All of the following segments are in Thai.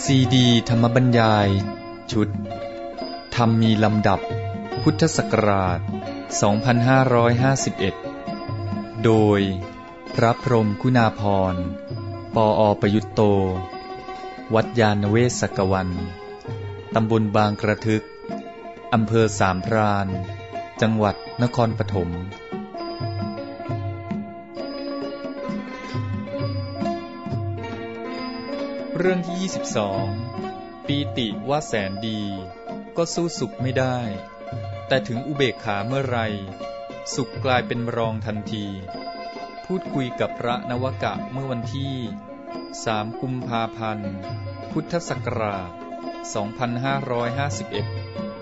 ซีดีธรรมบรรยายชุดธรรมมีลำดับพุทธศักราช 2551 โดยพระพรหมคุณาภรณ์ ปอ.ประยุตโต วัดยานเวศกวัน ตำบลบางกระทึก อำเภอสามพราน จังหวัดนครปฐมเรื่องที่ 22 ปีติว่าแสนดีก็สู้สุขไม่ได้แต่ถึงอุเบกขาเมื่อไรสุขกลายเป็นรองทันทีพูดคุยกับพระนวกะเมื่อวันที่3 กุมภาพันธ์ พุทธศักราช 2551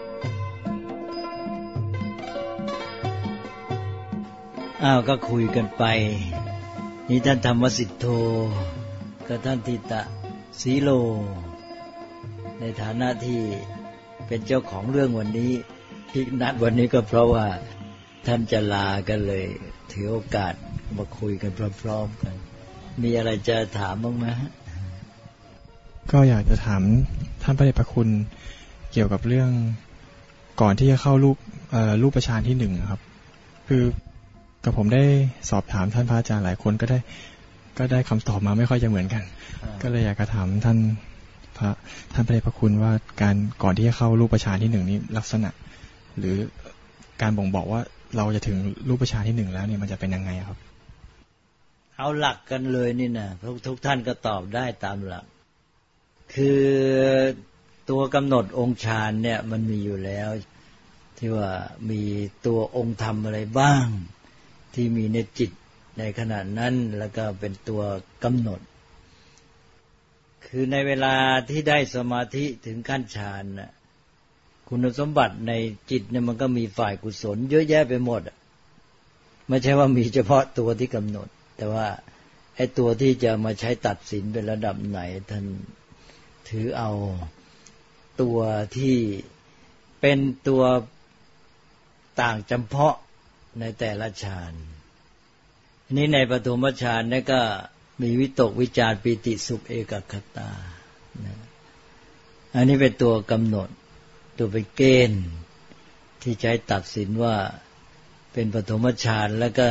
ก็คุยกันไปนี่ท่านธรรมสิทโธกับท่านทิตะสีโลในฐานะที่เป็นเจ้าของเรื่องวันนี้ที่นัดวันนี้ก็เพราะว่าท่านจะลากันเลยถือโอกาสมาคุยกันพร้อมๆกันมีอะไรจะถามบ้างไหมก็อยากจะถามท่านพระเดชพระคุณเกี่ยวกับเรื่องก่อนที่จะเข้ารูปฌานที่1ครับคือกับผมได้สอบถามท่านพระอาจารย์หลายคนก็ได้คำตอบมาไม่ค่อยจะเหมือนกันก็เลยอยากจะถามท่านพระเดชพระคุณว่าการก่อนที่จะเข้ารูปฌานที่1นี้ลักษณะหรือการบ่งบอกว่าเราจะถึงรูปฌานที่1แล้วเนี่ยมันจะเป็นยังไงครับเอาหลักกันเลยนี่นะทุกท่านก็ตอบได้ตามหลักคือตัวกำหนดองค์ฌานเนี่ยมันมีอยู่แล้วที่ว่ามีตัวองค์ธรรมอะไรบ้างที่มีในจิตในขณะนั้นแล้วก็เป็นตัวกำหนดคือในเวลาที่ได้สมาธิถึงขั้นฌานน่ะคุณสมบัติในจิตเนี่ยมันก็มีฝ่ายกุศลเยอะแยะไปหมดไม่ใช่ว่ามีเฉพาะตัวที่กำหนดแต่ว่าไอ้ตัวที่จะมาใช้ตัดสินเป็นระดับไหนท่านถือเอาตัวที่เป็นตัวต่างจำเพาะในแต่ละฌานนี้ในปฐมฌานนี่ก็มีวิตกวิจารปิติสุขเอกคตาอันนี้เป็นตัวกำหนดตัวเป็นเกณฑ์ที่ใช้ตัดสินว่าเป็นปฐมฌานแล้วก็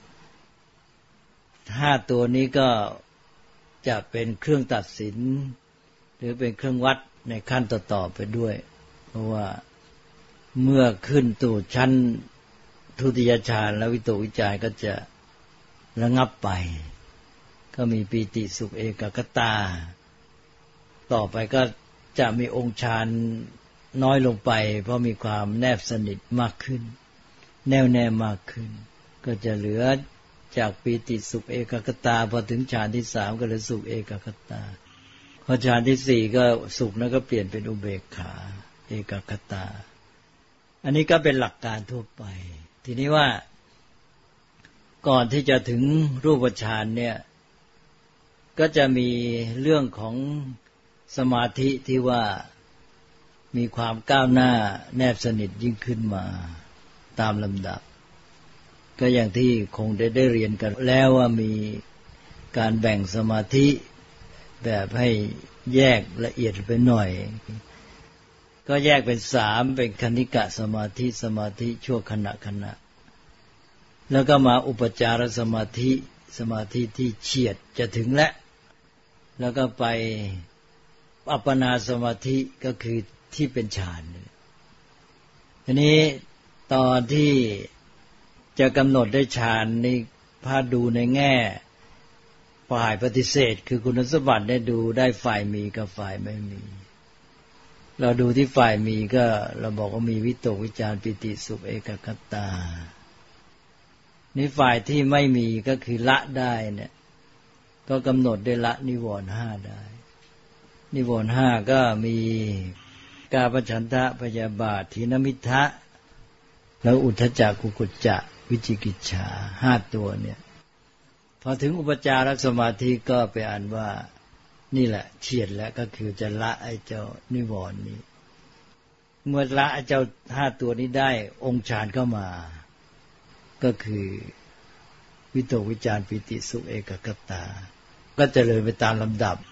5ตัวนี้ก็จะเป็นเครื่องตัดสินหรือเป็นเครื่องวัดในขั้นต่อๆไปด้วยเพราะว่าเมื่อขึ้นสู่ชั้นทุติยฌานแล้ววิตกวิจารก็จะระงับไปก็มีปีติสุขเอกคตาต่อไปก็จะมีองค์ฌานน้อยลงไปเพราะมีความแนบสนิทมากขึ้นแน่วแน่มากขึ้นก็จะเหลือจากปีติสุขเอกคตาพอถึงฌานที่3ก็เหลือสุขเอกคตาพอฌานที่4ก็สุขนั้นก็เปลี่ยนเป็นอุเบกขาเอกคตาอันนี้ก็เป็นหลักการทั่วไปทีนี้ว่าก่อนที่จะถึงรูปฌานเนี่ยก็จะมีเรื่องของสมาธิที่ว่ามีความก้าวหน้าแนบสนิทยิ่งขึ้นมาตามลำดับก็อย่างที่คงได้เรียนกันแล้วว่ามีการแบ่งสมาธิแบบให้แยกละเอียดไปหน่อยก็แยกเป็น3เป็นคณิกะสมาธิสมาธิชั่วขณะแล้วก็มาอุปจารสมาธิสมาธิที่เฉียดจะถึงแล้วก็ไปอัปปนาสมาธิก็คือที่เป็นฌานทีนี้ตอนที่จะกำหนดได้ฌานนี่พาดูในแง่ฝ่ายปฏิเสธคือคุณสมบัติได้ดูได้ฝ่ายมีกับฝ่ายไม่มีเราดูที่ฝ่ายมีก็เราบอกว่ามีวิตกวิจารปิติสุขเอกคตานี่ฝ่ายที่ไม่มีก็คือละได้เนี่ยก็กำหนดได้ละนิวรณ์5ได้นิวรณ์5ก็มีกามฉันทะพยาบาทถีนมิทธะแล้วอุทธัจจะกุกุจจะวิจิกิจฉา5ตัวเนี่ยพอถึงอุปจารสมาธิก็ไปอ่านว่านี่แหละเฉียดแล้วก็คือจะละไอ้เจ้านิวรณ์นี้เมื่อละไอ้เจ้า5ตัวนี้ได้องค์ฌานเข้ามาก็คือวิตกวิจารปิติสุขเอกคตาก็เจริญไปตามลำดับ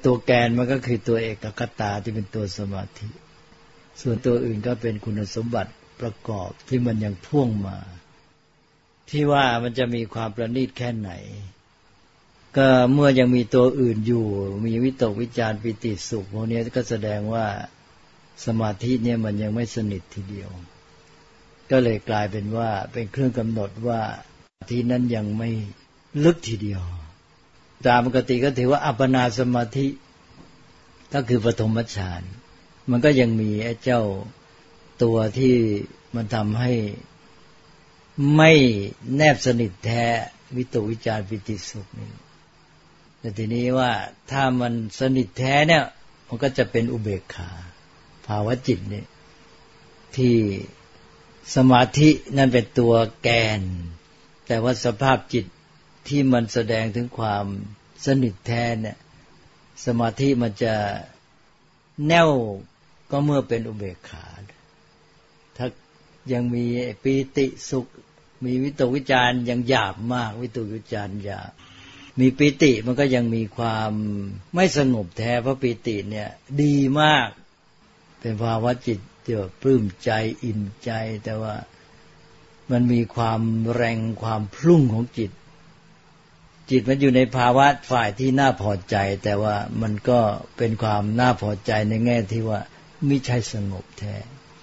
ตัวแกนมันก็คือตัวเอกคตาที่เป็นตัวสมาธิส่วนตัวอื่นก็เป็นคุณสมบัติประกอบที่มันยังพ่วงมาที่ว่ามันจะมีความประณีตแค่ไหนก็เมื่อยังมีตัวอื่นอยู่มีวิตกวิจารปิติสุขพวกนี้ก็แสดงว่าสมาธิเนี่ยมันยังไม่สนิททีเดียวก็เลยกลายเป็นว่าเป็นเครื่องกำหนดว่าที่นั้นยังไม่ลึกทีเดียวตามปกติก็ถือว่าอัปปนาสมาธิก็คือปฐมฌานมันก็ยังมีไอ้เจ้าตัวที่มันทำให้ไม่แนบสนิทแท้วิตกวิจารปิติสุขนี่แต่ทีนี้ว่าถ้ามันสนิทแท้เนี่ยมันก็จะเป็นอุเบกขาภาวะจิตนี่ที่สมาธินั่นเป็นตัวแกนแต่ว่าสภาพจิตที่มันแสดงถึงความสนิทแท้เนี่ยสมาธิมันจะแน่วก็เมื่อเป็นอุเบกขาถ้ายังมีปีติสุขมีวิตกวิจารยังหยาบมากวิตกวิจารหยาบมีปีติมันก็ยังมีความไม่สงบแท้เพราะปีติเนี่ยดีมากเป็นภาวะจิตที่ปลื้มใจอิ่มใจแต่ว่ามันมีความแรงความพลุ่งของจิตมันอยู่ในภาวะฝ่ายที่น่าพอใจแต่ว่ามันก็เป็นความน่าพอใจในแง่ที่ว่าไม่ใช่สงบแท้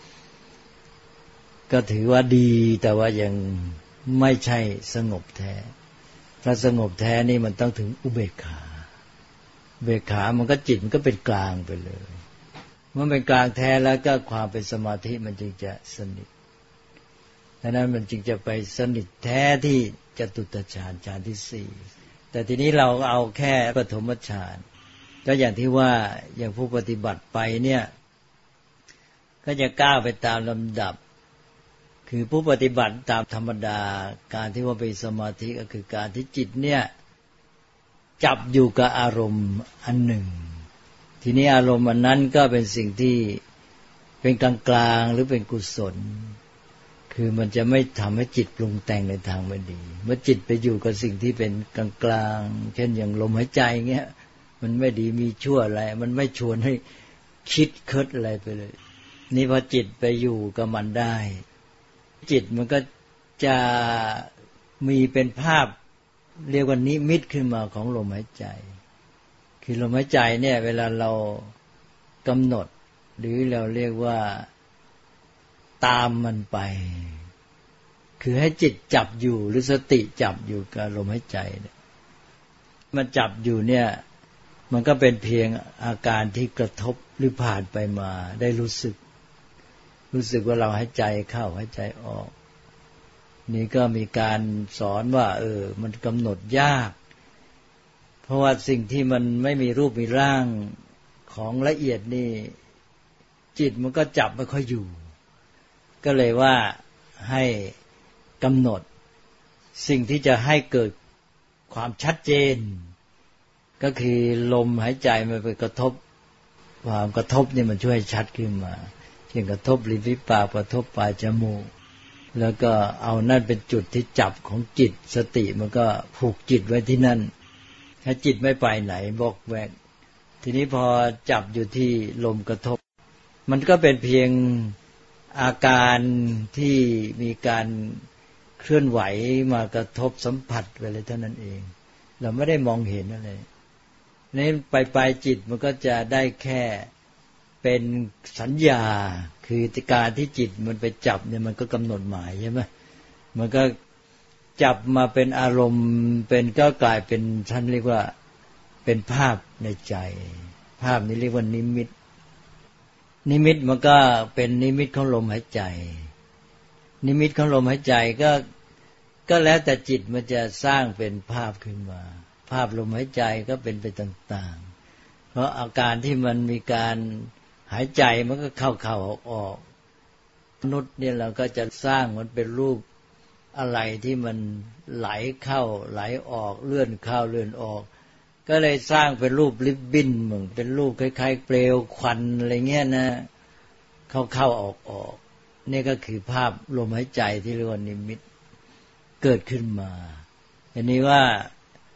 ก็ถือว่าดีแต่ว่ายังไม่ใช่สงบแท้ถ้าสงบแท้นี่มันต้องถึงอุเบกขาอุเบกขามันก็จิตมันก็เป็นกลางไปเลยเมื่อเป็นกลางแท้แล้วก็ความเป็นสมาธิมันจึงจะสนิทดังนั้นมันจึงจะไปสนิทแท้ที่จตุตฌานฌานที่สี่แต่ทีนี้เราเอาแค่ปฐมฌานก็อย่างที่ว่าอย่างผู้ปฏิบัติไปเนี่ยก็จะก้าวไปตามลำดับคือผู้ปฏิบัติตามธรรมดาการที่ว่าเป็นสมาธิก็คือการที่จิตเนี่ยจับอยู่กับอารมณ์อันหนึ่งทีนี้อารมณ์อันนั้นก็เป็นสิ่งที่เป็นกลางๆหรือเป็นกุศลคือมันจะไม่ทำให้จิตปรุงแต่งในทางไม่ดีเมื่อจิตไปอยู่กับสิ่งที่เป็นกลางๆเช่นอย่างลมหายใจเงี้ยมันไม่ดีมีชั่วอะไรมันไม่ชวนให้คิดคิดอะไรไปเลยนี่พอจิตไปอยู่กับมันได้จิตมันก็จะมีเป็นภาพเรียกว่านิมิตขึ้นมาของลมหายใจคือลมหายใจเนี่ยเวลาเรากำหนดหรือเราเรียกว่าตามมันไปคือให้จิตจับอยู่หรือสติจับอยู่กับลมหายใจมันจับอยู่เนี่ยมันก็เป็นเพียงอาการที่กระทบหรือผ่านไปมาได้รู้สึกว่าเราหายใจเข้าหายใจออกนี่ก็มีการสอนว่ามันกำหนดยากเพราะว่าสิ่งที่มันไม่มีรูปมีร่างของละเอียดนี่จิตมันก็จับไม่ค่อยอยู่ก็เลยว่าให้กำหนดสิ่งที่จะให้เกิดความชัดเจนก็คือลมหายใจมันไปกระทบความกระทบนี่มันช่วยชัดขึ้นมาเช่นกระทบริมฝีปากกระทบปลายจมูกแล้วก็เอานั่นเป็นจุดที่จับของจิตสติมันก็ผูกจิตไว้ที่นั่นถ้าจิตไม่ไปไหนบอกแวกทีนี้พอจับอยู่ที่ลมกระทบมันก็เป็นเพียงอาการที่มีการเคลื่อนไหวมากระทบสัมผัสไปเลยเท่านั้นเองเราไม่ได้มองเห็นอะไรนี่ไปจิตมันก็จะได้แค่เป็นสัญญาคือการที่จิตมันไปจับเนี่ยมันก็กำหนดหมายใช่ไหมมันก็จับมาเป็นอารมณ์เป็นก็กลายเป็นท่านเรียกว่าเป็นภาพในใจภาพนี้เรียกว่านิมิตมันก็เป็นนิมิตของลมหายใจนิมิตของลมหายใจก็แล้วแต่จิตมันจะสร้างเป็นภาพขึ้นมาภาพลมหายใจก็เป็นไปต่างๆเพราะอาการที่มันมีการหายใจมันก็เข้าๆออกมนุษย์เนี่ยเราก็จะสร้างมันเป็นรูปอะไรที่มันไหลเข้าไหลออกเลื่อนเข้าเลื่อนออกก็เลยสร้างเป็นรูปริบบิ้นเหมือนเป็นรูปคล้ายๆเปลวควันอะไรเงี้ยนะเข้าออกนี่ก็คือภาพลมหายใจที่เรียกว่านิมิตเกิดขึ้นมาอันนี้ว่า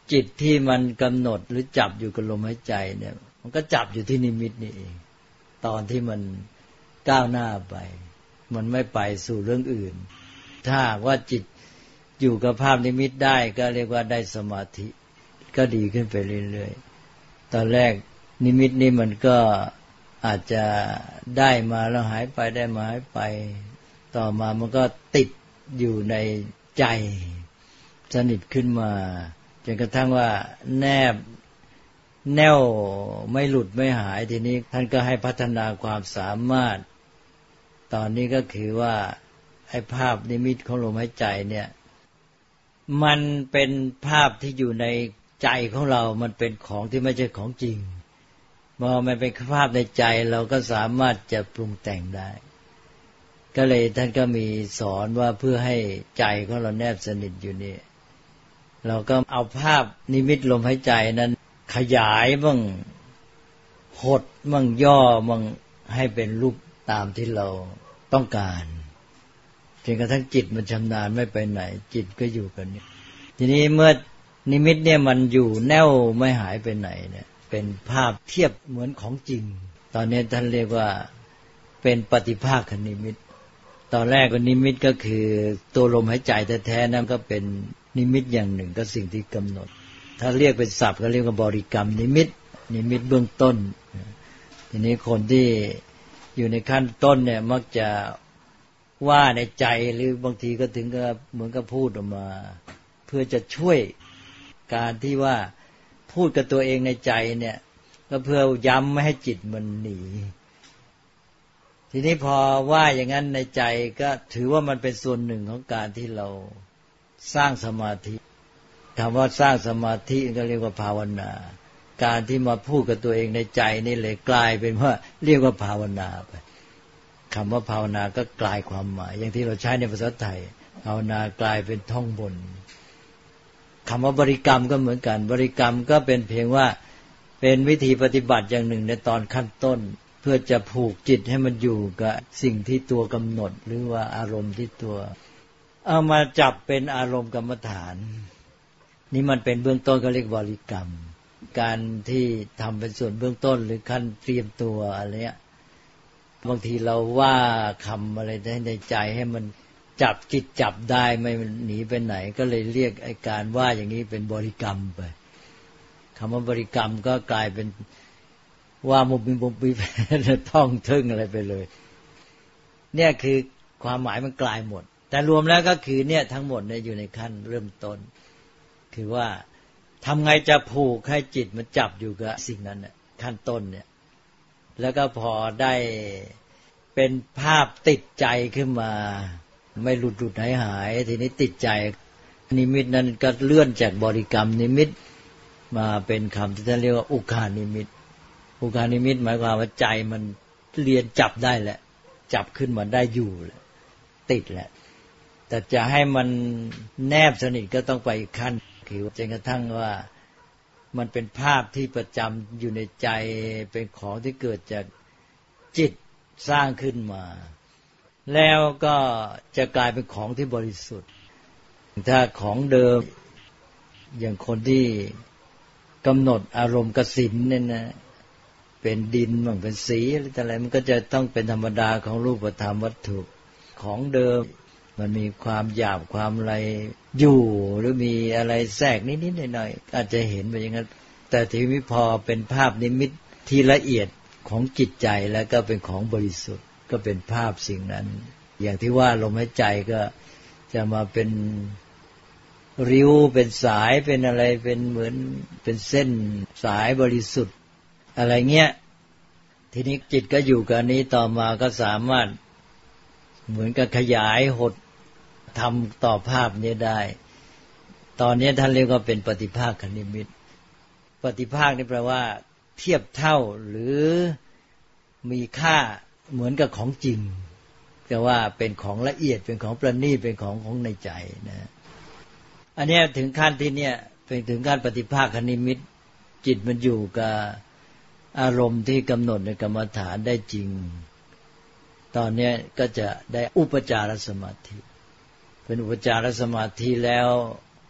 จิตที่มันกำหนดหรือจับอยู่กับลมหายใจเนี่ยมันก็จับอยู่ที่นิมิตนี่เองตอนที่มันก้าวหน้าไปมันไม่ไปสู่เรื่องอื่นถ้าว่าจิตอยู่กับภาพนิมิตได้ก็เรียกว่าได้สมาธิก็ดีขึ้นไปเรื่อยๆตอนแรกนิมิตนี่มันก็อาจจะได้มาแล้วหายไปได้มาหายไปต่อมามันก็ติดอยู่ในใจสนิทขึ้นมาจนกระทั่งว่าแน่วไม่หลุดไม่หายทีนี้ท่านก็ให้พัฒนาความสามารถตอนนี้ก็คือว่าไอ้ภาพนิมิตของลมหายใจเนี่ยมันเป็นภาพที่อยู่ในใจของเรามันเป็นของที่ไม่ใช่ของจริงพอมันเป็นภาพในใจเราก็สามารถจะปรุงแต่งได้ก็เลยท่านก็มีสอนว่าเพื่อให้ใจของเราแนบสนิทอยู่นี่เราก็เอาภาพนิมิตลมหายใจนั้นขยายบ้างหดบ้างย่อบ้างให้เป็นรูปตามที่เราต้องการจนกระทั่งจิตมันชำนาญไม่ไปไหนจิตก็อยู่กันนี่ทีนี้เมื่อนิมิตเนี่ยมันอยู่แน่วไม่หายไปไหนเนี่ยเป็นภาพเทียบเหมือนของจริงตอนนี้ท่านเรียกว่าเป็นปฏิภาคนิมิตตอนแรกก็นิมิตก็คือตัวลมหายใจแท้ๆนั้นก็เป็นนิมิตอย่างหนึ่งก็สิ่งที่กำหนดถ้าเรียกเป็นศัพท์ก็เรียกว่าบริกรรมนิมิตเบื้องต้นทีนี้คนที่อยู่ในขั้นต้นเนี่ยมักจะว่าในใจหรือบางทีก็ถึงกับเหมือนกับพูดออกมาเพื่อจะช่วยการที่ว่าพูดกับตัวเองในใจเนี่ยก็เพื่อย้ำไม่ให้จิตมันหนีทีนี้พอว่าอย่างนั้นในใจก็ถือว่ามันเป็นส่วนหนึ่งของการที่เราสร้างสมาธิคำว่าสร้างสมาธิก็เรียกว่าภาวนาการที่มาพูดกับตัวเองในใจนี่เลยกลายเป็นว่าเรียกว่าภาวนาไปคำว่าภาวนาก็กลายความหมายอย่างที่เราใช้ในภาษาไทยภาวนากลายเป็นท่องบนคำว่าบริกรรมก็เหมือนกันบริกรรมก็เป็นเพียงว่าเป็นวิธีปฏิบัติอย่างหนึ่งในตอนขั้นต้นเพื่อจะผูกจิตให้มันอยู่กับสิ่งที่ตัวกำหนดหรือว่าอารมณ์ที่ตัวเอามาจับเป็นอารมณ์กรรมฐานนี่มันเป็นเบื้องต้นก็เรียกบริกรรมการที่ทำเป็นส่วนเบื้องต้นหรือขั้นเตรียมตัวอะไรเงี้ยบางทีเราว่าคำอะไรในใจให้มันจับจิตจับได้ไม่หนีไปไหนก็เลยเรียกไอ้การว่าอย่างนี้เป็นบริกรรมไปคำว่าบริกรรมก็กลายเป็นว่ามุบมิท่องทึ่งอะไรไปเลยเนี่ยคือความหมายมันกลายหมดแต่รวมแล้วก็คือเนี่ยทั้งหมดเนี่ยอยู่ในขั้นเริ่มต้นคือว่าทำไงจะผูกให้จิตมันจับอยู่กับสิ่งนั้นเนี่ยขั้นต้นเนี่ยแล้วก็พอได้เป็นภาพติดใจขึ้นมาไม่หลุดหายทีนี้ติดใจนิมิตนั้นก็เลื่อนจากบริกรรมนิมิตมาเป็นคำที่ท่านเรียกว่าอุคานิมิตอุคานิมิตหมายความว่าใจมันเรียนจับได้แหละจับขึ้นมาได้อยู่แหละติดแหละแต่จะให้มันแนบสนิทก็ต้องไปอีกขั้นคือจนกระทั่งว่ามันเป็นภาพที่ประจำอยู่ในใจเป็นของที่เกิดจากจิตสร้างขึ้นมาแล้วก็จะกลายเป็นของที่บริสุทธิ์ถ้าของเดิมอย่างคนที่กำหนดอารมณ์กสิณเนี่ยนะเป็นดินบ้างเป็นสีอะไรมันก็จะต้องเป็นธรรมดาของรูปธรรมวัตถุของเดิมมันมีความหยาบความอะไรอยู่หรือมีอะไรแทรกนิดๆหน่อยๆอาจจะเห็นไปอย่างนั้นแต่ทีนี้พอเป็นภาพนิมิตที่ละเอียดของจิตใจแล้วก็เป็นของบริสุทธิ์ก็เป็นภาพสิ่งนั้นอย่างที่ว่าลมหายใจก็จะมาเป็นริ้วเป็นสายเป็นอะไรเป็นเหมือนเป็นเส้นสายบริสุทธิ์อะไรเงี้ยทีนี้จิตก็อยู่กับนี้ต่อมาก็สามารถเหมือนกับขยายหดทำต่อภาพนี้ได้ตอนนี้ท่านเรียกว่าเป็นปฏิภาคนิมิตปฏิภาคนี่แปลว่าเทียบเท่าหรือมีค่าเหมือนกับของจริงแต่ว่าเป็นของละเอียดเป็นของประณีตเป็นของในใจนะอันนี้ถึงขั้นที่เนี่ยเป็นถึงขั้นปฏิภาคนิมิตจิตมันอยู่กับอารมณ์ที่กำหนดในกรรมฐานได้จริงตอนนี้ก็จะได้อุปจารสมาธิเป็นอุปจารสมาธิแล้ว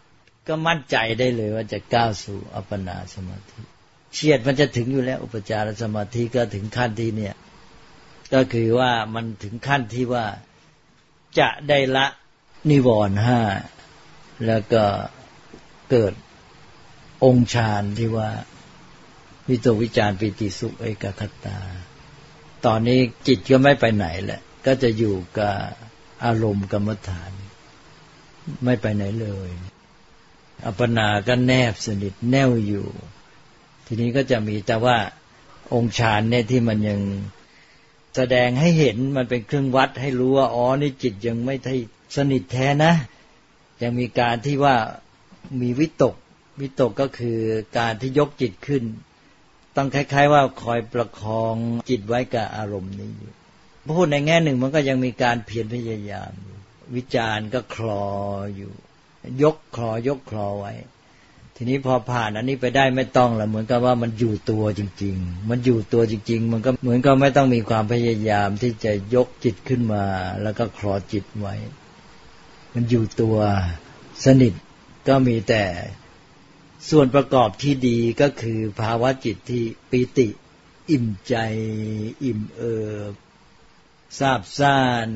ก็มั่นใจได้เลยว่าจะก้าวสู่อัปปนาสมาธิเฉียดมันจะถึงอยู่แล้วอุปจารสมาธิก็ถึงขั้นที่เนี่ยก็คือว่ามันถึงขั้นที่ว่าจะได้ละนิวรณ์ห้าแล้วก็เกิดองค์ฌานที่ว่าวิตกวิจารปิติสุขเอกคตาตอนนี้จิตก็ไม่ไปไหนแหละก็จะอยู่กับอารมณ์กรรมฐานไม่ไปไหนเลยอัปปนาก็แนบสนิทแน่วอยู่ทีนี้ก็จะมีแต่ว่าองค์ฌานเนี่ยที่มันยังแสดงให้เห็นมันเป็นเครื่องวัดให้รู้ว่าอ๋อนี่จิตยังไม่ได้สนิทแท้นะยังมีการที่ว่ามีวิตกก็คือการที่ยกจิตขึ้นต้องคล้ายๆว่าคอยประคองจิตไว้กับอารมณ์นี้อยู่พูดในแง่หนึ่งมันก็ยังมีการเพียรพยายามวิจารณ์ก็คลออยู่ยกคลอไว้ทีนี้พอผ่านอันนี้ไปได้ไม่ต้องละเหมือนกับว่ามันอยู่ตัวจริงๆมันอยู่ตัวจริงๆมันก็เหมือนกับไม่ต้องมีความพยายามที่จะยกจิตขึ้นมาแล้วก็คลอจิตไว้มันอยู่ตัวสนิทก็มีแต่ส่วนประกอบที่ดีก็คือภาวะจิตที่ปีติอิ่มใจอิ่มเอิบซาบซ่าน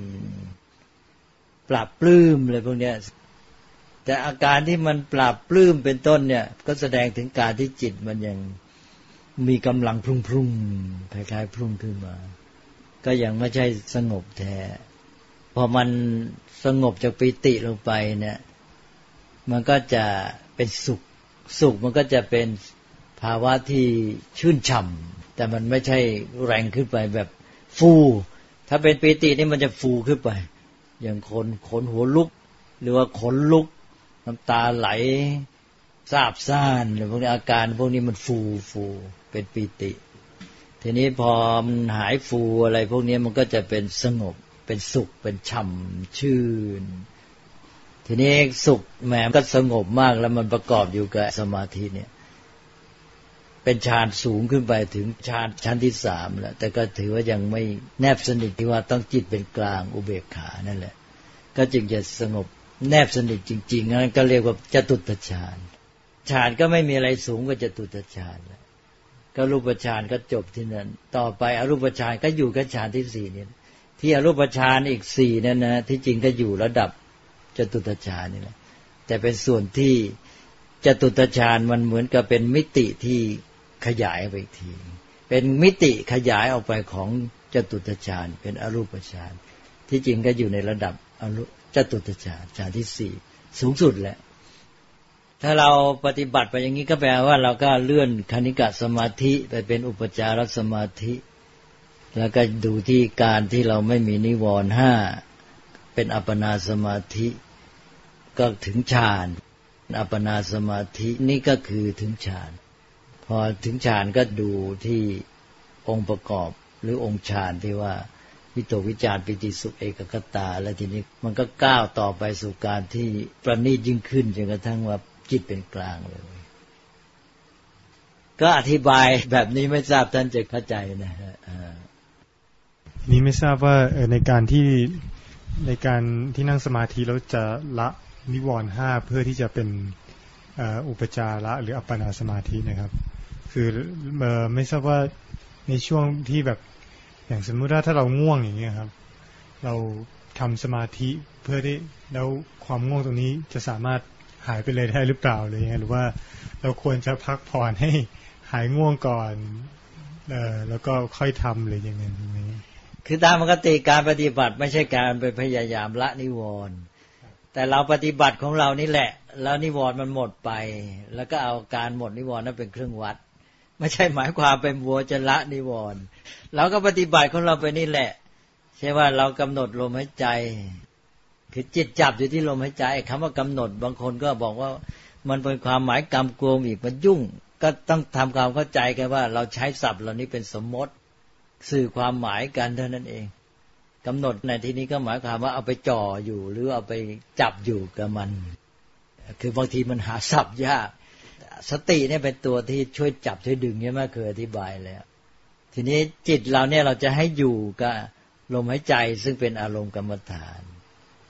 ปราบปลื้มอะไรพวกเนี้ยแต่อาการที่มันปราบปลื้มเป็นต้นเนี่ยก็แสดงถึงการที่จิตมันยังมีกำลังพุ่งคล้ายๆพุ่งขึ้นมาก็ยังไม่ใช่สงบแท้พอมันสงบจากปีติลงไปเนี่ยมันก็จะเป็นสุขมันก็จะเป็นภาวะที่ชื่นฉ่ำแต่มันไม่ใช่แรงขึ้นไปแบบฟูถ้าเป็นปีตินี่มันจะฟูขึ้นไปอย่างขนหัวลุกหรือว่าขนลุกน้ำตาไหลซาบซ่านหรือพวกนี้อาการพวกนี้มันฟูเป็นปีติทีนี้พอมันหายฟูอะไรพวกนี้มันก็จะเป็นสงบเป็นสุขเป็นฉ่ำชื่นทีนี้สุขแหมมันก็สงบมากแล้วมันประกอบอยู่กับสมาธิเนี่ยเป็นฌานสูงขึ้นไปถึงฌานชั้นที่3แล้วแต่ก็ถือว่ายังไม่แนบสนิทที่ว่าต้องจิตเป็นกลางอุเบกขานั่นแหละก็จึงจะสงบแนบสนิทจริงๆนั้นก็เรียกว่าจตุตฌานฌานก็ไม่มีอะไรสูงกว่าจตุตฌานแล้วก็รูปฌานก็จบที่นั่นต่อไปอรูปฌานก็อยู่กับฌานที่4นี่ที่อรูปฌานอีก4นั่นนะที่จริงก็อยู่ระดับจตุตฌานนี่แหละแต่เป็นส่วนที่จตุตฌานมันเหมือนกับเป็นมิติที่ขยายไปอีกทีเป็นมิติขยายออกไปของจตุตฌานเป็นอรูปฌานที่จริงก็อยู่ในระดับจตุตฌานฌานที่4สูงสุดแล้วถ้าเราปฏิบัติไปอย่างนี้ก็แปลว่าเราก็เลื่อนคณิกะสมาธิไปเป็นอุปจารสมาธิแล้วก็ดูที่การที่เราไม่มีนิวรณ์5เป็นอัปปนาสมาธิก็ถึงฌานอัปปนาสมาธินี่ก็คือถึงฌานพอถึงฌานก็ดูที่องค์ประกอบหรือองค์ฌานที่ว่าวิตกวิจารปิติสุขเอกคตาแล้วทีนี้มันก็ก้าวต่อไปสู่การที่ประณีตยิ่งขึ้นจนกระทั่งว่าจิตเป็นกลางเลยก็อธิบายแบบนี้ไม่ทราบท่านจะเข้าใจนะฮะนี่ไม่ทราบว่าในการที่นั่งสมาธิแล้วจะละนิวรณ์5เพื่อที่จะเป็นอุปจาระหรืออัปปนาสมาธินะครับคือไม่ทราบว่าในช่วงที่แบบอย่างสมมุติว่าถ้าเราง่วงอย่างเงี้ยครับเราทำสมาธิเพื่อที่แล้วความง่วงตรงนี้จะสามารถหายไปเลยได้หรือเปล่าเลยหรือว่าเราควรจะพักผ่อนให้หายง่วงก่อนแล้วก็ค่อยทำหรือยังไงคือตามปกติการปฏิบัติไม่ใช่การไปพยายามละนิวรณ์แต่เราปฏิบัติของเรานี่แหละแล้วนิวรณ์มันหมดไปแล้วก็เอาการหมดนิวรณ์นั้นเป็นเครื่องวัดไม่ใช่หมายความเป็นวัวจะละนิวรณ์เราก็ปฏิบัติของเราไปนี่แหละใช่ว่าเรากำหนดลมหายใจคือจิตจับอยู่ที่ลมหายใจคำว่ากำหนดบางคนก็บอกว่ามันเป็นความหมายกำกวมอีกมันยุ่งก็ต้องทำความเข้าใจกันว่าเราใช้ศัพท์เหล่านี้เป็นสมมติสื่อความหมายกันเท่านั้นเองกำหนดในที่นี้ก็หมายความว่าเอาไปจ่ออยู่หรือเอาไปจับอยู่กับมันคือบางทีมันหาศัพท์ยากสติเนี่ยเป็นตัวที่ช่วยจับช่วยดึงเนี่ยมาเคยอธิบายแล้วทีนี้จิตเราเนี่ยเราจะให้อยู่กับลมหายใจซึ่งเป็นอารมณ์กรรมฐาน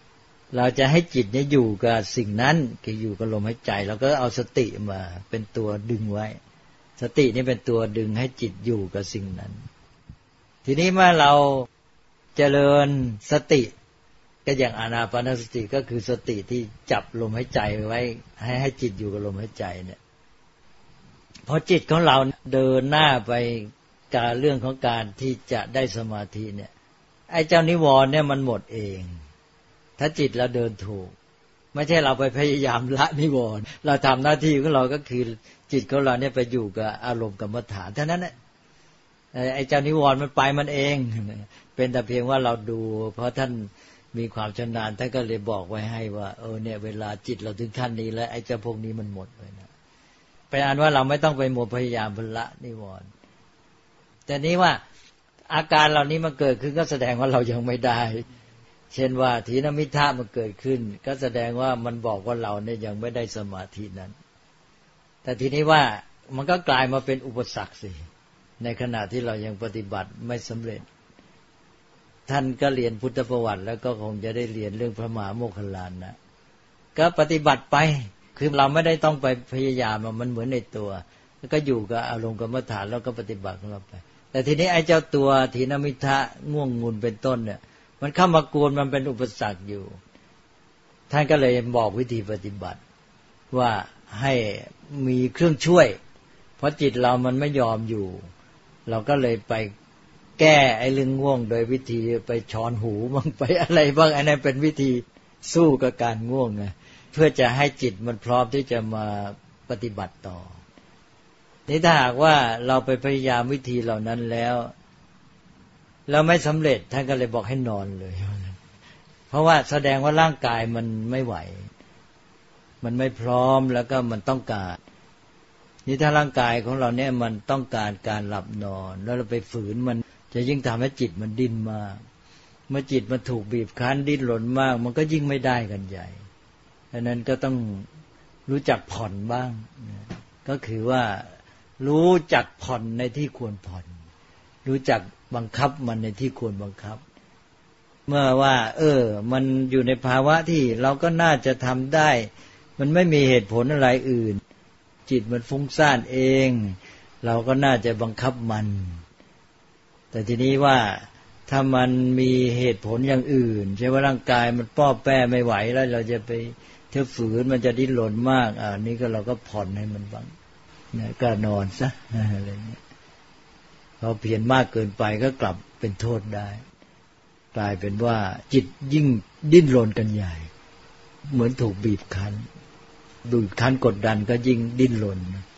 เราจะให้จิตเนี่ยอยู่กับสิ่งนั้นคืออยู่กับลมหายใจเราก็เอาสติมาเป็นตัวดึงไว้สตินี่เป็นตัวดึงให้จิตอยู่กับสิ่งนั้นทีนี้เมื่อเราเจริญสติก็อย่างอานาปานสติก็คือสติที่จับลมหายใจไว้ให้จิตอยู่กับลมหายใจเนี่ยพอจิตของเราเดินหน้าไปกับเรื่องของการที่จะได้สมาธิเนี่ยไอ้เจ้านิวรณ์เนี่ยมันหมดเองถ้าจิตเราเดินถูกไม่ใช่เราไปพยายามละนิวรณ์เราทำหน้าที่ของเราก็คือจิตของเราเนี่ยไปอยู่กับอารมณ์กรรมฐานเท่านั้นแหละไอ้เจ้านิวรณ์มันไปมันเองเป็นแต่เพียงว่าเราดูเพราะท่านมีความชำนาญท่านก็เลยบอกไว้ให้ว่าเนี่ยเวลาจิตเราถึงขั้นนี้แล้วไอ้เจ้าพวกนี้มันหมดเลยนะเป็นอันว่าเราไม่ต้องไปหมดพยายามละนิวรณ์แต่นี้ว่าอาการเหล่านี้มันเกิดขึ้นก็แสดงว่าเรายังไม่ได้เช่นว่าถีนมิทธะมันเกิดขึ้นก็แสดงว่ามันบอกว่าเราเนี่ยยังไม่ได้สมาธินั้นแต่ทีนี้ว่ามันก็กลายมาเป็นอุปสรรคสิในขณะที่เรายังปฏิบัติไม่สำเร็จท่านก็เรียนพุทธประวัติแล้วก็คงจะได้เรียนเรื่องพระมหาโมคคัลลานะก็ปฏิบัติไปคือเราไม่ได้ต้องไปพยายามมันเหมือนในตัวแล้วก็อยู่กับอารมณ์กรรมฐานแล้วก็ปฏิบัติของเราไปแต่ทีนี้ไอ้เจ้าตัวถีนมิทธะง่วงงุนเป็นต้นเนี่ยมันเข้ามากวนมันเป็นอุปสรรคอยู่ท่านก็เลยบอกวิธีปฏิบัติว่าให้มีเครื่องช่วยเพราะจิตเรามันไม่ยอมอยู่เราก็เลยไปแก้ไอ้เรื่องง่วงโดยวิธีไปช้อนหูบ้างไปอะไรบ้างอันนั้นเป็นวิธีสู้กับการง่วงไงเพื่อจะให้จิตมันพร้อมที่จะมาปฏิบัติต่อนี่ถ้าหากว่าเราไปพยายามวิธีเหล่านั้นแล้วเราไม่สำเร็จท่านก็เลยบอกให้นอนเลยเพราะว่าแสดงว่าร่างกายมันไม่ไหวมันไม่พร้อมแล้วก็มันต้องการนี่ถ้าร่างกายของเราเนี่ยมันต้องการการหลับนอนแล้วเราไปฝืนมันจะยิ่งทำให้จิตมันดิ้นมากเมื่อจิตมันถูกบีบคั้นดิ้นรนมากมันก็ยิ่งไม่ได้กันใหญ่ดังนั้นก็ต้องรู้จักผ่อนบ้างก็คือว่ารู้จักผ่อนในที่ควรผ่อนรู้จักบังคับมันในที่ควรบังคับเมื่อว่ามันอยู่ในภาวะที่เราก็น่าจะทำได้มันไม่มีเหตุผลอะไรอื่นจิตมันฟุ้งซ่านเองเราก็น่าจะบังคับมันแต่ทีนี้ว่าถ้ามันมีเหตุผลอย่างอื่นใช่ว่าร่างกายมันป้อแป้ไม่ไหวแล้วเราจะไปเที่ยวฝืนมันจะดิ้นรนมากนี่ก็เราก็ผ่อนให้มันบ้างนะก็นอนซะอะไรเงี้ยพอเพียรมากเกินไปก็กลับเป็นโทษได้กลายเป็นว่าจิตยิ่งดิ้นรนกันใหญ่เหมือนถูกบีบคั้นกดดันก็ยิ่งดิ้นรน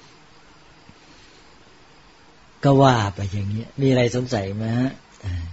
ก็ว่าไปอย่างนี้มีอะไรสงสัยไหมฮะ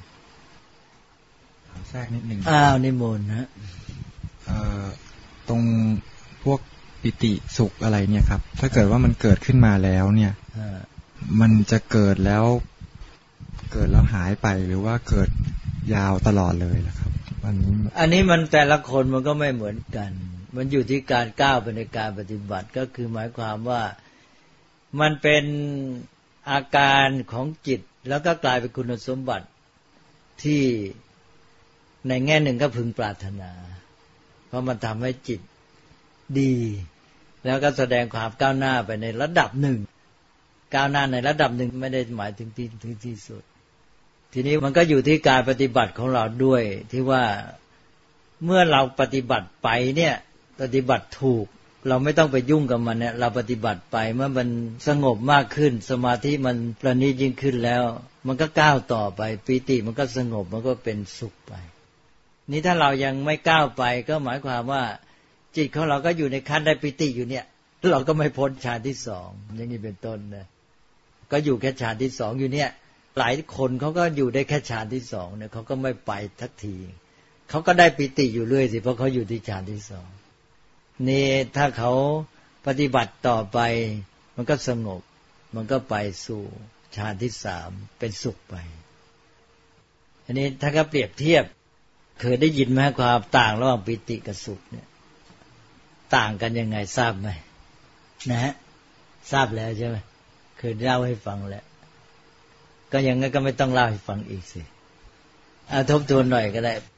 แทรกนิดหนึ่งนิมนต์ฮะตรงพวกปิติสุขอะไรเนี่ยครับถ้าเกิดว่ามันเกิดขึ้นมาแล้วเนี่ยมันจะเกิดแล้วหายไปหรือว่าเกิดยาวตลอดเลยล่ะครับอันนี้มันแต่ละคนมันก็ไม่เหมือนกันมันอยู่ที่การก้าวไปในการปฏิบัติก็คือหมายความว่ามันเป็นอาการของจิตแล้วก็กลายเป็นคุณสมบัติที่ในแง่หนึ่งก็พึงปรารถนาเพราะมันทำให้จิตดีแล้วก็แสดงความก้าวหน้าไปในระดับหนึ่งก้าวหน้าในระดับหนึ่งไม่ได้หมายถึงที่สุดทีนี้มันก็อยู่ที่การปฏิบัติของเราด้วยที่ว่าเมื่อเราปฏิบัติไปเนี่ยปฏิบัติถูกเราไม่ต้องไปยุ่งกับมันเนี่ยเราปฏิบัติไปเมื่อมันสงบมากขึ้นสมาธิมันประณีตยิ่งขึ้นแล้วมันก็ก้าวต่อไปปีติมันก็สงบมันก็เป็นสุขไปนี่ถ้าเรายังไม่ก้าวไปก็หมายความว่าจิตของเราก็อยู่ในขั้นได้ปีติอยู่เนี่ยเราก็ไม่พ้นฌานที่สองอย่างนี้เป็นต้นนะก็อยู่แค่ฌานที่สองอยู่เนี่ยหลายคนเขาก็อยู่ได้แค่ฌานที่สองเนี่ยเขาก็ไม่ไปทักทีเขาก็ได้ปีติอยู่เรื่อยสิเพราะเขาอยู่ที่ฌานที่สองนี่ถ้าเขาปฏิบัติต่อไปมันก็สงบมันก็ไปสู่ฌานที่สามเป็นสุขไปอันนี้ถ้าก็เปรียบเทียบเคยได้ยินไหมความต่างระหว่างปิติกับสุขเนี่ยต่างกันยังไงทราบไหมนะฮะทราบแล้วใช่ไหมเคยเล่าให้ฟังแล้วก็ยังงั้นก็ไม่ต้องเล่าให้ฟังอีกสิทบทวนหน่อยก็ได้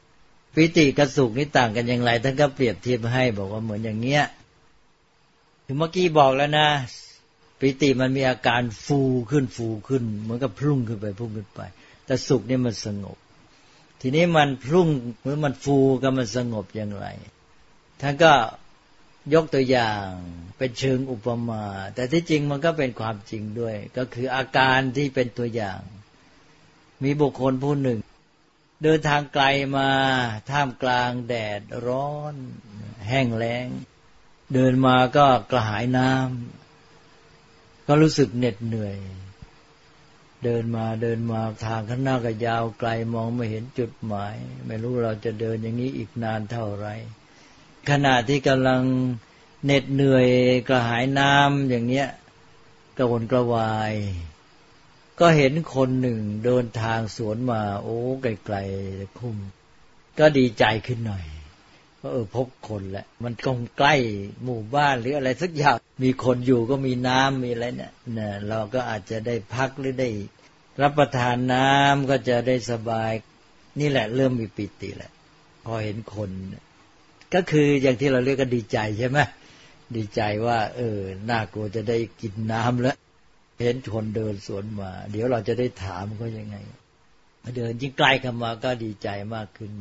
ปิติกับสุขนี่ต่างกันอย่างไรท่านก็เปรียบเทียบให้บอกว่าเหมือนอย่างเงี้ยถึงเมื่อกี้บอกแล้วนะปิติมันมีอาการฟูขึ้นเหมือนกับพุ่งขึ้นไปแต่สุขนี่มันสงบทีนี้มันพุ่งหรือมันฟูกับมันสงบอย่างไรท่านก็ยกตัวอย่างเป็นเชิงอุปมาแต่ที่จริงมันก็เป็นความจริงด้วยก็คืออาการที่เป็นตัวอย่างมีบุคคลผู้หนึ่งเดินทางไกลมาท่ามกลางแดดร้อนแห้งแล้งเดินมาก็กระหายน้ำก็รู้สึกเหน็ดเหนื่อยเดินมาทางข้างหน้าก็ยาวไกลมองไม่เห็นจุดหมายไม่รู้เราจะเดินอย่างนี้อีกนานเท่าไหร่ขณะที่กำลังเหน็ดเหนื่อยกระหายน้ำอย่างเนี้ยกระวนกระวายก็เห็นคนหนึ่งเดินทางสวนมาโอ้ไกลๆคุ้มก็ดีใจขึ้นหน่อยว่าพบคนแล้วมันคงใกล้หมู่บ้านหรืออะไรสักอย่างมีคนอยู่ก็มีน้ำมีอะไรเนี่ยเราก็อาจจะได้พักหรือได้รับประทานน้ำก็จะได้สบายนี่แหละเริ่มมีปิติแหละพอเห็นคนก็คืออย่างที่เราเรียกกันดีใจใช่ไหมดีใจว่าน่ากลัวจะได้กินน้ำแล้วเห็นคนเดินสวนมาเดี๋ยวเราจะได้ถามเขายังไงเดินยิ่งใกล้เข้ามาก็ดีใจมากขึ้น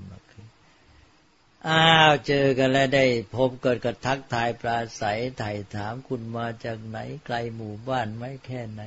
เจอกันแล้วได้พบเกิดกระทักทายปราศัยไถ่ถามคุณมาจากไหนไกลหมู่บ้านไหมแค่ไหน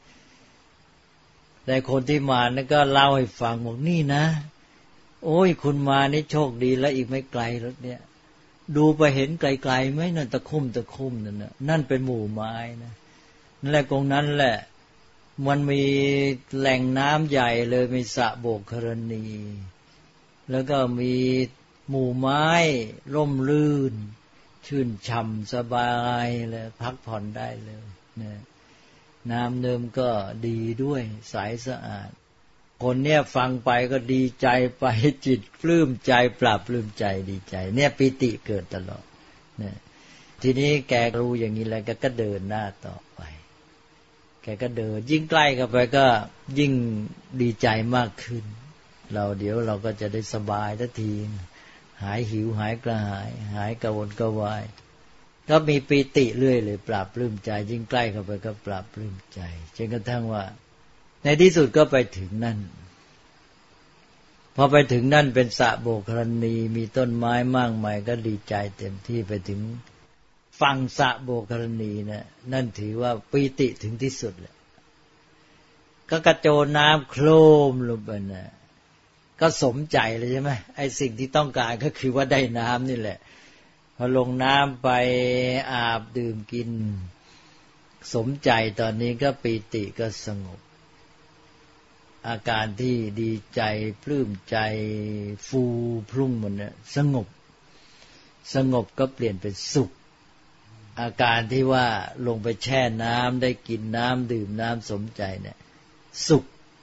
แต่คนที่มานั่นก็เล่าให้ฟังบอกนี่นะโอ้ยคุณมานี่โชคดีแล้วอีกไม่ไกลรถเนี่ยดูไปเห็นไกลๆไหมนั่นตะคุ่มนั่นน่ะนั่นเป็นหมู่ไม้นะนั่นแหละตรงนั้นแหละมันมีแหล่งน้ำใหญ่เลยมีสระโบกครณีแล้วก็มีหมู่ไม้ร่มรื่นชื่นช่ำสบายเลยพักผ่อนได้เลยนะน้ำเนิมก็ดีด้วยใสสะอาดคนเนี่ยฟังไปก็ดีใจไปจิตปลื้มใจปราบปลื้มใจดีใจเนี่ยปิติเกิดตลอดนะทีนี้แกรู้อย่างนี้แล้วแกก็เดินหน้าต่อไปแกก็เดินยิ่งใกล้เข้าไปก็ยิ่งดีใจมากขึ้นเดี๋ยวเราก็จะได้สบายทันทีหายหิวหายกระหายหายกระวนกระวายก็มีปิติเรื่อยเลยปราบปลื้มใจยิ่งใกล้เข้าไปก็ปราบปลื้มใจจนกระทั่งว่าในที่สุดก็ไปถึงนั่นพอไปถึงนั่นเป็นสระโบกครณีมีต้นไม้มากมายก็ดีใจเต็มที่ไปถึงฝั่งสระโบกครณีนะนั่นถือว่าปิติถึงที่สุดแหละก็กระโจนน้ำโคลมลงไปนะก็สมใจเลยใช่ไหมไอ้สิ่งที่ต้องการก็คือว่าได้น้ำนี่แหละพอลงน้ำไปอาบดื่มกินสมใจตอนนี้ก็ปิติก็สงบอาการที่ดีใจปลื้มใจฟูพรุ่งหมดเนี่ยสงบก็เปลี่ยนเป็นสุขอาการที่ว่าลงไปแช่น้ำได้กินน้ำดื่มน้ำสมใจเนี่ยสุข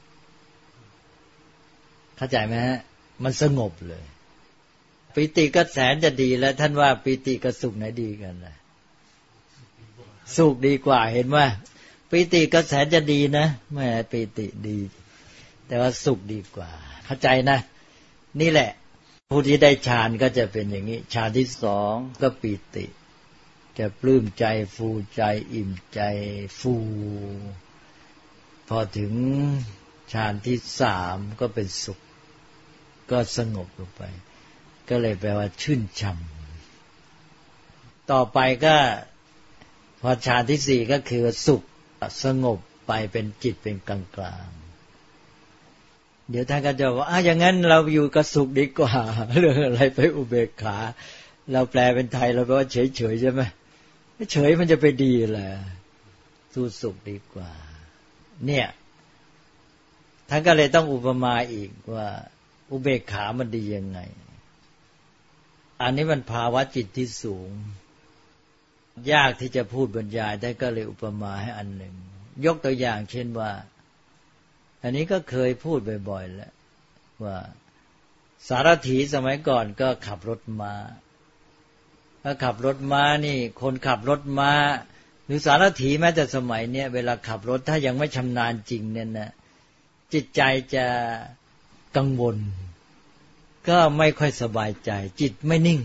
เข้าใจไหมฮะมันสงบเลยปิติก็แสนจะดีแล้วท่านว่าปิติกับสุขไหนดีกันล่ะสุขดีกว่าเห็นไหมปิติก็แสนจะดีนะแม่ปิติดีแต่ว่าสุขดีกว่าเข้าใจนะนี่แหละผู้ที่ได้ฌานก็จะเป็นอย่างนี้ฌานที่สองก็ปิติจะปลื้มใจฟูใจอิ่มใจฟูพอถึงฌานที่สามก็เป็นสุขก็สงบลงไปก็เลยแปลว่าชื่นช่ำต่อไปก็พอฌานที่สี่ก็คือสุขสงบไปเป็นจิตเป็นกลางๆเดี๋ยวท่านก็จะว่าอย่างนั้นเราอยู่กับสุขดีกว่าเรื่องอะไรไปอุเบกขาเราแปลเป็นไทยเราแปลว่าเฉยๆใช่ไหมเฉยมันจะไปดีเหรอสู้สุขดีกว่าเนี่ยท่านก็เลยต้องอุปมาอีกว่าอุเบกขามันดียังไงอันนี้มันภาวะจิตที่สูงยากที่จะพูดบรรยายได้ก็เลยอุปมาให้อันหนึ่งยกตัวอย่างเช่นว่าอันนี้ก็เคยพูดบ่อยๆแล้วว่าสารถีสมัยก่อนก็ขับรถม้าถ้าขับรถม้านี่คนขับรถม้าหรือสารถีแม้แต่สมัยเนี้ยเวลาขับรถถ้ายังไม่ชำนาญจริงเนี่ยนะจิตใจจะกังวลก็ไม่ค่อยสบายใจจิตไม่นิ่ง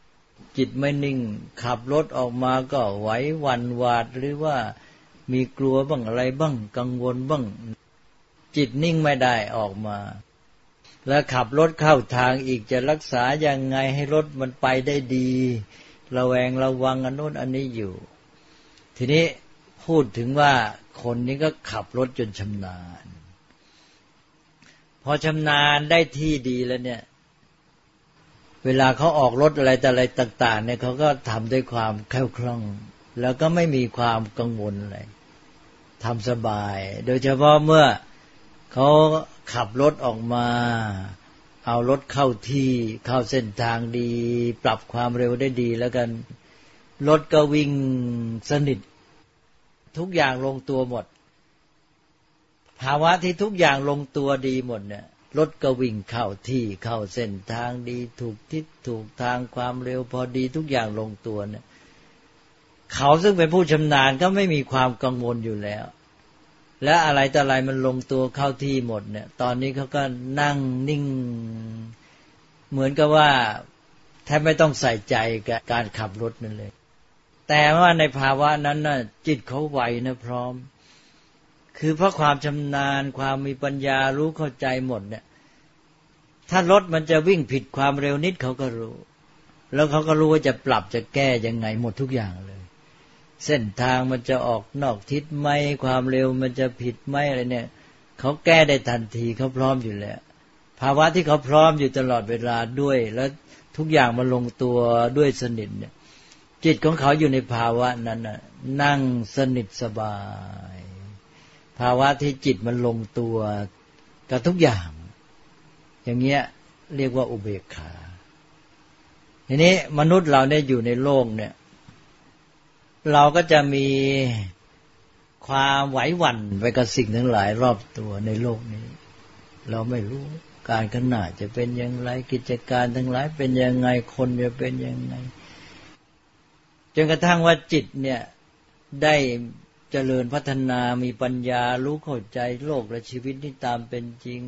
ขับรถออกมาก็ไหวหวั่นหวาดหรือว่ามีกลัวบ้างอะไรบ้างกังวลบ้างจิตนิ่งไม่ได้ออกมาแล้วขับรถเข้าทางอีกจะรักษายังไงให้รถมันไปได้ดีระแวงระวังอันโน้นอันนี้อยู่ทีนี้พูดถึงว่าคนนี้ก็ขับรถจนชำนาญพอชำนาญได้ที่ดีแล้วเนี่ยเวลาเขาออกรถอะไรแต่อะไรต่างๆเนี่ยเขาก็ทำด้วยความแคล่วคล่องแล้วก็ไม่มีความกังวลอะไรทำสบายโดยเฉพาะเมื่อเขาขับรถออกมาเอารถเข้าที่เข้าเส้นทางดีปรับความเร็วได้ดีแล้วกันรถก็วิ่งสนิททุกอย่างลงตัวหมดภาวะที่ทุกอย่างลงตัวดีหมดเนี่ยรถก็วิ่งเข้าที่เข้าเส้นทางดีถูกทิศถูกทางความเร็วพอดีทุกอย่างลงตัวเนี่ยเขาซึ่งเป็นผู้ชำนาญก็ไม่มีความกังวลอยู่แล้วและอะไรต่ออะไรมันลงตัวเข้าที่หมดเนี่ยตอนนี้เขาก็นั่งนิ่งเหมือนกับว่าแทบไม่ต้องใส่ใจกับการขับรถนั่นเลยแต่ว่าในภาวะนั้นน่ะจิตเขาไวนะพร้อมคือเพราะความชำนาญความมีปัญญารู้เข้าใจหมดเนี่ยถ้ารถมันจะวิ่งผิดความเร็วนิดเขาก็รู้แล้วเขาก็รู้ว่าจะปรับจะแก้ยังไงหมดทุกอย่างเลยเส้นทางมันจะออกนอกทิศไหมความเร็วมันจะผิดไหมอะไรเนี่ยเขาแก้ได้ทันทีเขาพร้อมอยู่แล้วภาวะที่เขาพร้อมอยู่ตลอดเวลาด้วยแล้วทุกอย่างมันลงตัวด้วยสนิทเนี่ยจิตของเขาอยู่ในภาวะนั้นน่ะนั่งสนิทสบายภาวะที่จิตมันลงตัวกับทุกอย่างอย่างเงี้ยเรียกว่าอุเบกขาทีนี้มนุษย์เราเนี่ยอยู่ในโลกเนี่ยเราก็จะมีความไหวหวั่นไปกับสิ่งทั้งหลายรอบตัวในโลกนี้เราไม่รู้การข้างหน้าจะเป็นอย่างไรกิจการทั้งหลายเป็นยังไงคนจะเป็นยังไงจนกระทั่งว่าจิตเนี่ยได้เจริญพัฒนามีปัญญารู้เข้าใจโลกและชีวิตที่ตามเป็นจริง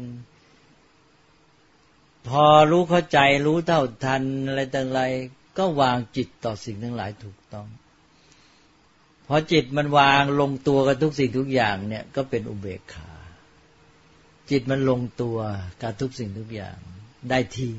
พอรู้เข้าใจรู้เท่าทันอะไรต่างๆก็วางจิตต่อสิ่งทั้งหลายถูกต้องพอจิตมันวางลงตัวกับทุกสิ่งทุกอย่างเนี่ยก็เป็นอุเบกขาจิตมันลงตัวกับทุกสิ่งทุกอย่างได้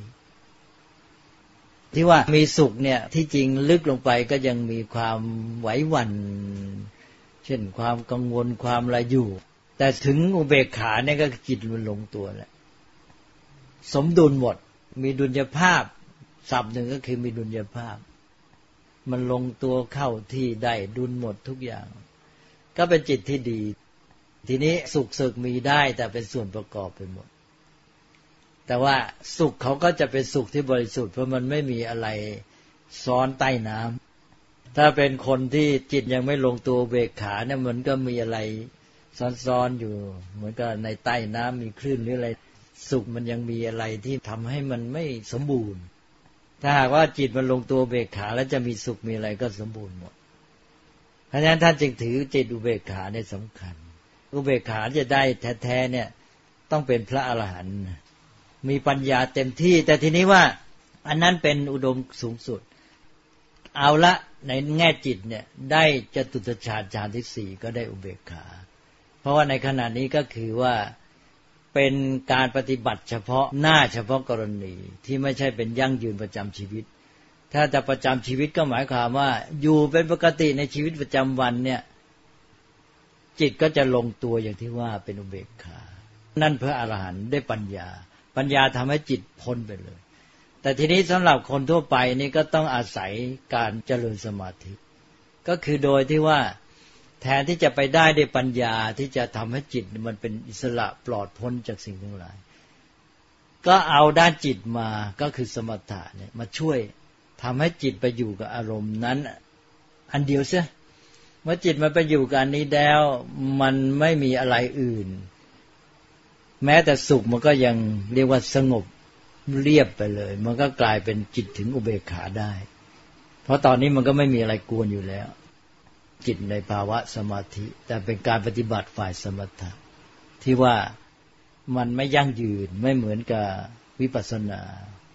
ที่ว่ามีสุขเนี่ยที่จริงลึกลงไปก็ยังมีความไหวหวั่นเช่นความกังวลความอะไรอยู่แต่ถึงอุเบกขาเนี่ยก็จิตมันลงตัวแล้วสมดุลหมดมีดุลยภาพศัพท์หนึ่งก็คือมีดุลยภาพมันลงตัวเข้าที่ได้ดุลหมดทุกอย่างก็เป็นจิตที่ดีทีนี้สุขสึกมีได้แต่เป็นส่วนประกอบไปหมดแต่ว่าสุขเขาก็จะเป็นสุขที่บริสุทธิ์เพราะมันไม่มีอะไรซ้อนใต้น้ำถ้าเป็นคนที่จิตยังไม่ลงตัวเบกขาเนี่ยมันก็มีอะไรซ้อนๆอยู่เหมือนกับในใต้น้ำมีคลื่นหรืออะไรสุขมันยังมีอะไรที่ทำให้มันไม่สมบูรณ์ถ้าหากว่าจิตมันลงตัวเบกขาแล้วจะมีสุขมีอะไรก็สมบูรณ์หมดเพราะฉะนั้นท่านจึงถือจิตอุเบกขาเนี่ยสำคัญอุเบกขาจะได้แท้ๆเนี่ยต้องเป็นพระอรหันต์มีปัญญาเต็มที่แต่ทีนี้ว่าอันนั้นเป็นอุดมสูงสุดเอาละในแง่จิตเนี่ยได้จตุตฌานฌานที่4ก็ได้อุเบกขาเพราะว่าในขณะนี้ก็คือว่าเป็นการปฏิบัติเฉพาะหน้าเฉพาะกรณีที่ไม่ใช่เป็นยั่งยืนประจำชีวิตถ้าจะประจำชีวิตก็หมายความว่าอยู่เป็นปกติในชีวิตประจำวันเนี่ยจิตก็จะลงตัวอย่างที่ว่าเป็นอุเบกขานั่นพระอรหันต์ได้ปัญญาทำให้จิตพ้นไปเลยแต่ทีนี้สำหรับคนทั่วไปนี่ก็ต้องอาศัยการเจริญสมาธิก็คือโดยที่ว่าแทนที่จะไปได้ด้วยปัญญาที่จะทำให้จิตมันเป็นอิสระปลอดพ้นจากสิ่งทั้งหลายก็เอาด้านจิตมาก็คือสมถะเนี่ยมาช่วยทำให้จิตไปอยู่กับอารมณ์นั้นอันเดียวเสียเมื่อจิตมันไปอยู่กับอันนี้แล้วมันไม่มีอะไรอื่นแม้แต่สุขมันก็ยังเรียกว่าสงบเรียบไปเลยมันก็กลายเป็นจิตถึงอุเบกขาได้เพราะตอนนี้มันก็ไม่มีอะไรกวนอยู่แล้วจิตในภาวะสมาธิแต่เป็นการปฏิบัติฝ่ายสมถะที่ว่ามันไม่ยั่งยืนไม่เหมือนกับวิปัสสนา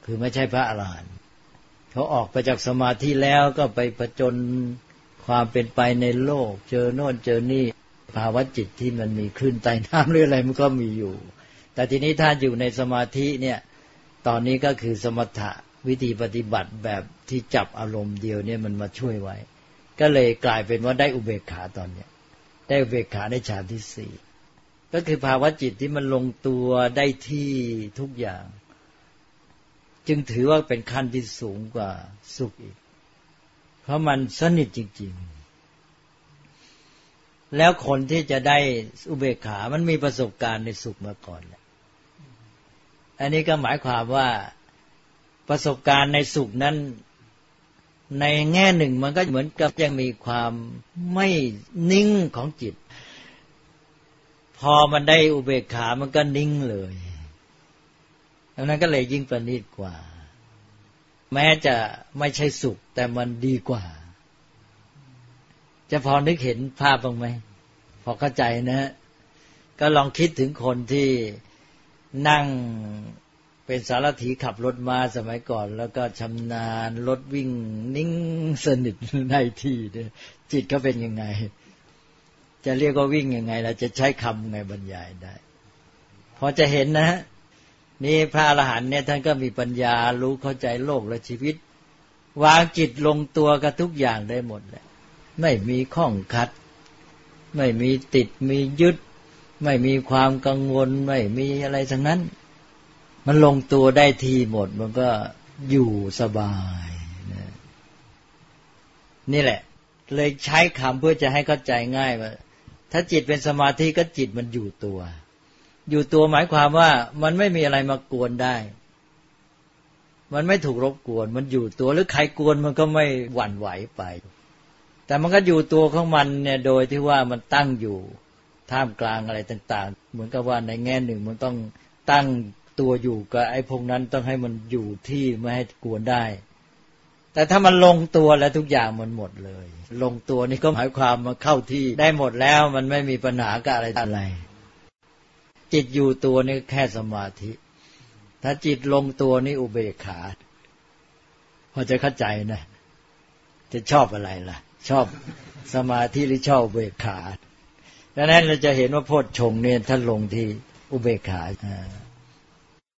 คือไม่ใช่พระอรหันต์เขาออกไปจากสมาธิแล้วก็ไปผจญความเป็นไปในโลกเจอโน่นเจอนี่ภาวะจิตที่มันมีคลื่นใต้น้ำหรืออะไรมันก็มีอยู่แต่ทีนี้ถ้าอยู่ในสมาธิเนี่ยตอนนี้ก็คือสมถะวิธีปฏิบัติแบบที่จับอารมณ์เดียวเนี่ยมันมาช่วยไว้ก็เลยกลายเป็นว่าได้อุเบกขาตอนเนี้ยได้อุเบกขาในฌานที่สี่ก็คือภาวะจิตที่มันลงตัวได้ที่ทุกอย่างจึงถือว่าเป็นขั้นที่สูงกว่าสุขอีกเพราะมันสนิทจริงๆแล้วคนที่จะได้อุเบกขามันมีประสบการณ์ในสุขมาก่อนแหละอันนี้ก็หมายความว่าประสบการณ์ในสุขนั้นในแง่หนึ่งมันก็เหมือนกับยังมีความไม่นิ่งของจิตพอมันได้อุเบกขามันก็นิ่งเลยดังนั้นก็เลยยิ่งประณีตกว่าแม้จะไม่ใช่สุขแต่มันดีกว่าจะพอนึกเห็นภาพบ้างไหมพอเข้าใจนะก็ลองคิดถึงคนที่นั่งเป็นสารถีขับรถมาสมัยก่อนแล้วก็ชำนาญรถวิ่งนิ่งสนิทในที่เนี่ยจิตเขาเป็นยังไงจะเรียกว่าวิ่งยังไงเราจะใช้คำไงบรรยายได้พอจะเห็นนะนี่พระอรหันต์เนี่ยท่านก็มีปัญญารู้เข้าใจโลกและชีวิตวางจิตลงตัวกับทุกอย่างได้หมดแหละไม่มีข้องขัดไม่มีติดมียึดไม่มีความกังวลไม่มีอะไรทั้งนั้นมันลงตัวได้ทีหมดมันก็อยู่สบายนะนี่แหละเลยใช้คำเพื่อจะให้เข้าใจง่ายว่าถ้าจิตเป็นสมาธิก็จิตมันอยู่ตัวอยู่ตัวหมายความว่ามันไม่มีอะไรมากวนได้มันไม่ถูกรบกวนมันอยู่ตัวหรือใครกวนมันก็ไม่หวั่นไหวไปแต่มันก็อยู่ตัวของมันเนี่ยโดยที่ว่ามันตั้งอยู่ท่ามกลางอะไรต่างๆเหมือนกับว่าในแง่หนึ่งมันต้องตั้งตัวอยู่กับไอ้พวกนั้นต้องให้มันอยู่ที่ไม่ให้กวนได้แต่ถ้ามันลงตัวแล้วทุกอย่างมันหมดเลยลงตัวนี่ก็หมายความมาเข้าที่ได้หมดแล้วมันไม่มีปัญหากับอะไรจิตอยู่ตัวนี่แค่สมาธิถ้าจิตลงตัวนี่อุเบกขาพอจะเข้าใจนะจะชอบอะไรล่ะชอบสมาธิหรือชอบอุเบกขาดังนั้นเราจะเห็นว่าโพชฌงค์เนี่ยท่านลงที่อุเบกขา